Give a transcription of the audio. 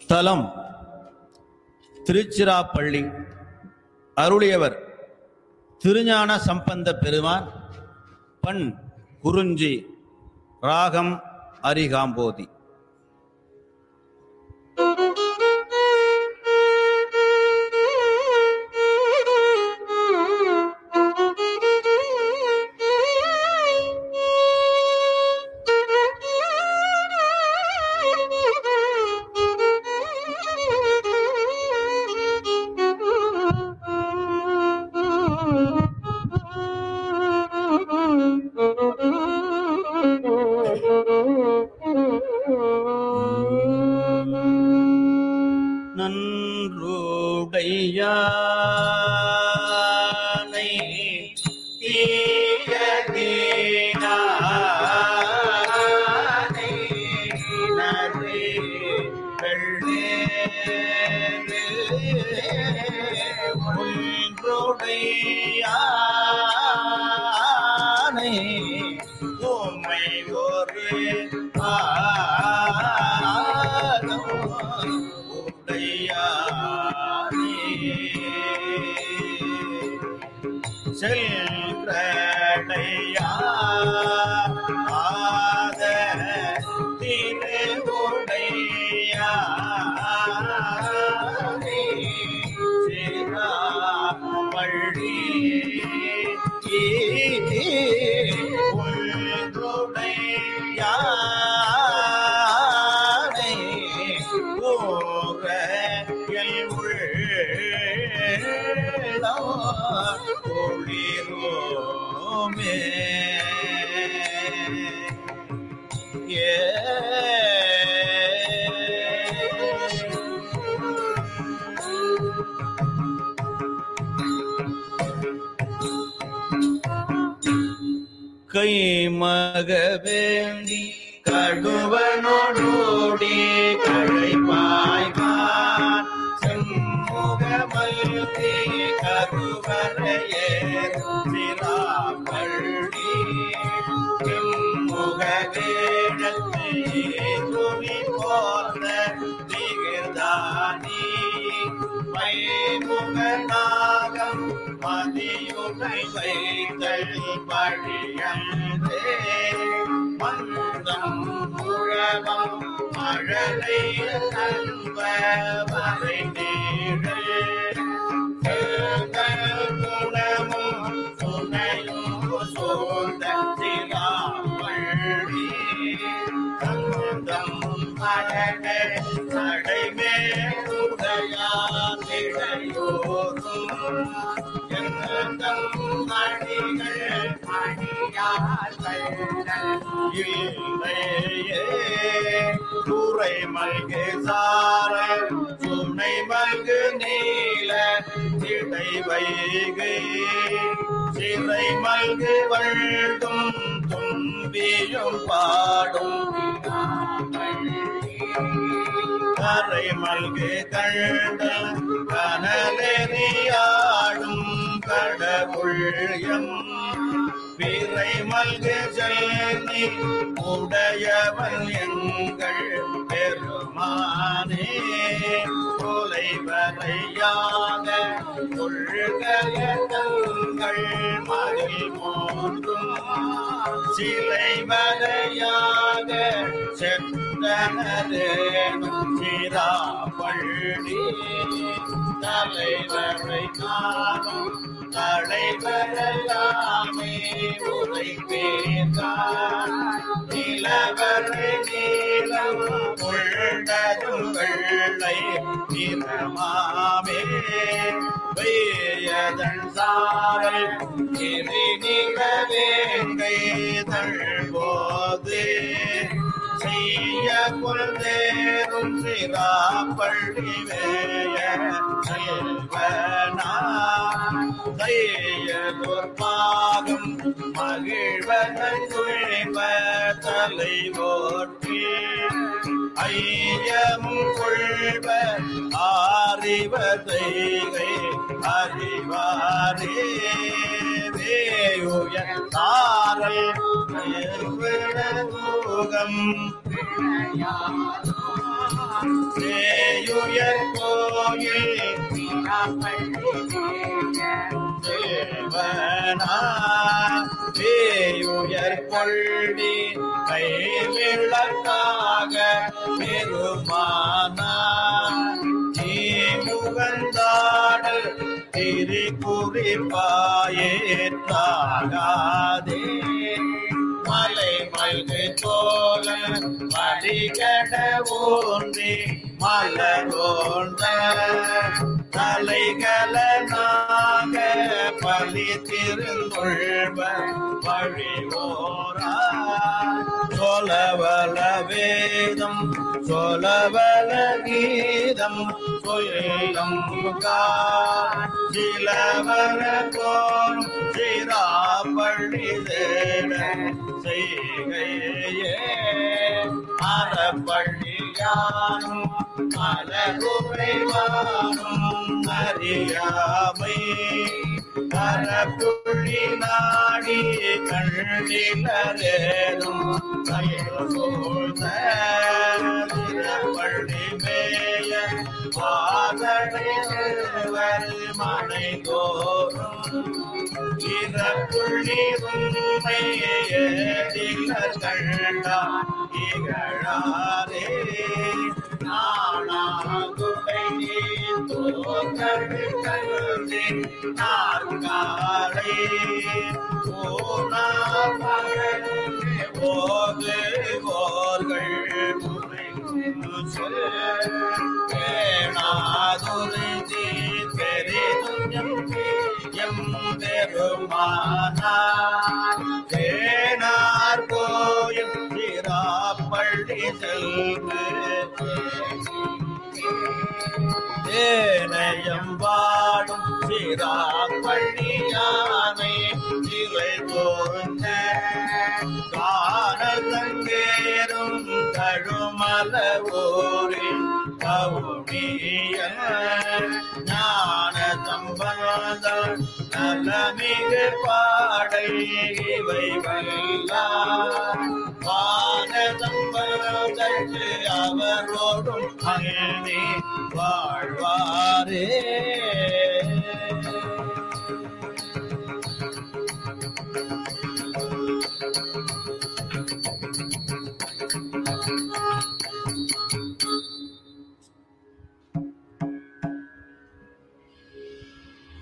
தலம் திருச்சிராப்பள்ளி. அருளியவர் திருஞான சம்பந்த பெருமான். பண் குறிஞ்சி. ராகம் அரிகாம்போதி. நன்றுடையானை தீயதீனானை நன்றி ஒன்றுடையானை உம்மை ஒரு செல்றையாத திருவுடையானே சிராப்பள்ளி ஒன்றுடையானே ஓரையில் ஒளிரோமே. கைமக வேண்டி கடுவனோடோடி கழைப்பாய்வான் செம்முகமல்தி கருவரையேர் சிராப்பள்ளி செம்முக வேடத்தை குறி போர்ந்த திகழ்தானி மைமுகநாகம் மதியுமை வைத்தல் பழியன்றே மந்தம் புழவம் மழலை நண்ப வரை நீழல் குணமும் துணையும் சோர்ந்த சிராப்பள்ளி தந்தம் மழக நடைமேடையோரும் எந்தம் மணிகள் இல்லையே துறை மல்கு சார துணை மல்கு நீல சிடை வைகை சிறை மல்கு வழ்தும் தும்பியும் பாடும் கரை மல்கு கண்ட கனலெறியாடும் கடவுள்யம் பிறை மல்கு செல்வி உடையவன் எங்கள் பெருமானே கொலை வரையாக கொள்கையங்கள் மகிழ் மூன்றும் சிலை வரையாக சென்றனரேனும் சிராப்பள்ளி தலைவரை காணும் தலைவரெல்லாமே உரை பேசார் நிலவரை நீளம் உள்ளதும் வெள்ளை நிறமாமே வேயதன் சாரல் கிரி நிலவேங்கை தழ்போது செய்ய கொள்தேரும் சிராப்பள்ளி வேய செல்வனா தையதோர் பாகம் மகிழ்வதன் துழிவ தலைவோற்றி ஐயமும் கொள்வ அறிவதைகை அறிவாரே வேயுய தாரல் நேர்விடமுகம் சேயுயர் கோயில் தேவனா சேயுயர் கொள்டி கைவிளக்காக பெருமானா முகந்தாடல் திரிபுரிப்பாயேற்றாகாதே மலை மல்கு தோல மடிகட ஊன்றி மலரோன்ற தலைகலனாக பலி திருந்தொழ்வ வழிவோரா சொலவல வேதம் சொலவல கீதம் சொல்லம் சிலவர தோறும் சிராப்பள்ளி தேட செய்கையே அறப்பள்ளியானும் மலகுறைவானும் அறியாமை கரப்புள்ளி நாடி கண்டிலரேதும் பள்ளி மேய பாதடைவர் மனை தோறும் இறப்புள்ளி உண்மையேதிலர் கண்டா இகழாரே நானாகுடை தோற்கடு கருதி நாற்காலை ஓனாபகல் போது போர்கள் பேணாதுருதி பெரிதும் எம் பெருமானா தேனார் கோயில் சிராப்பள்ளி செல்வு தேனயம் வாடும் சிராப்பள்ளி யானை சிலை தோன்ற காணதங்கேறும் கழுமல ஊரில் கவுனிய ஞான சம்பந்த நலமிகு பாடை இவை வல்லார் வான சம்பந்தற்கு அவரோடும் அங்கே வாழ்வாரே.